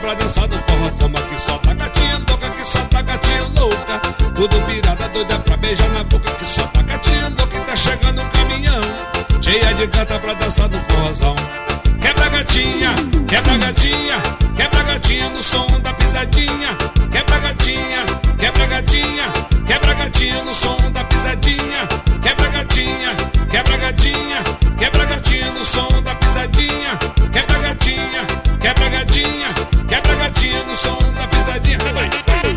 pra dançar no forrozão. Aqui só tá gatinha louca, aqui só tá gatinha louca. Tudo pirada, doida pra beijar na boca. Aqui só tá gatinha louca e tá chegando um caminhão cheia de gata pra dançar no forrozão. Quebra gatinha, quebra gatinha, quebra gatinha no som da pisadinha. Quebra gatinha, quebra gatinha, quebra gatinha no som da pisadinha. Quebra gatinha, quebra gatinha, quebra gatinha no som da pisadinha. Quebra gatinha, quebra gatinha, quebra gatinha no som da pisadinha. Vai,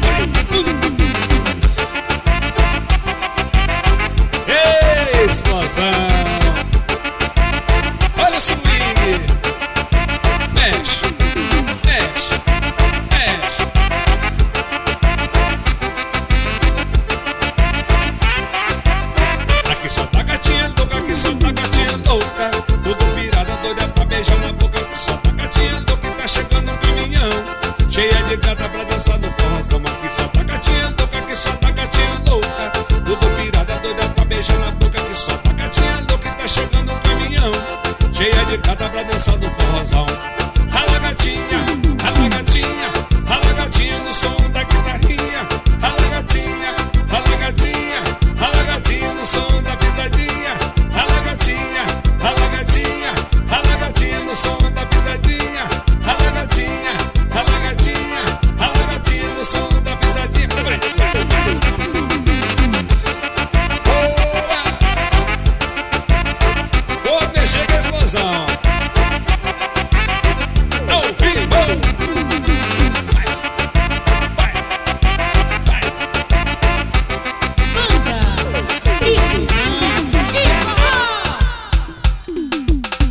ei, explosão! Olha o swing! Mexe, mexe, mexe. Aqui só tá gatinha louca, aqui só tá gatinha louca. Tudo pirada, doida pra beijar na boca. Aqui só tá gatinha louca e tá chegando um caminhão cheia de gata pra dançar no forrozão.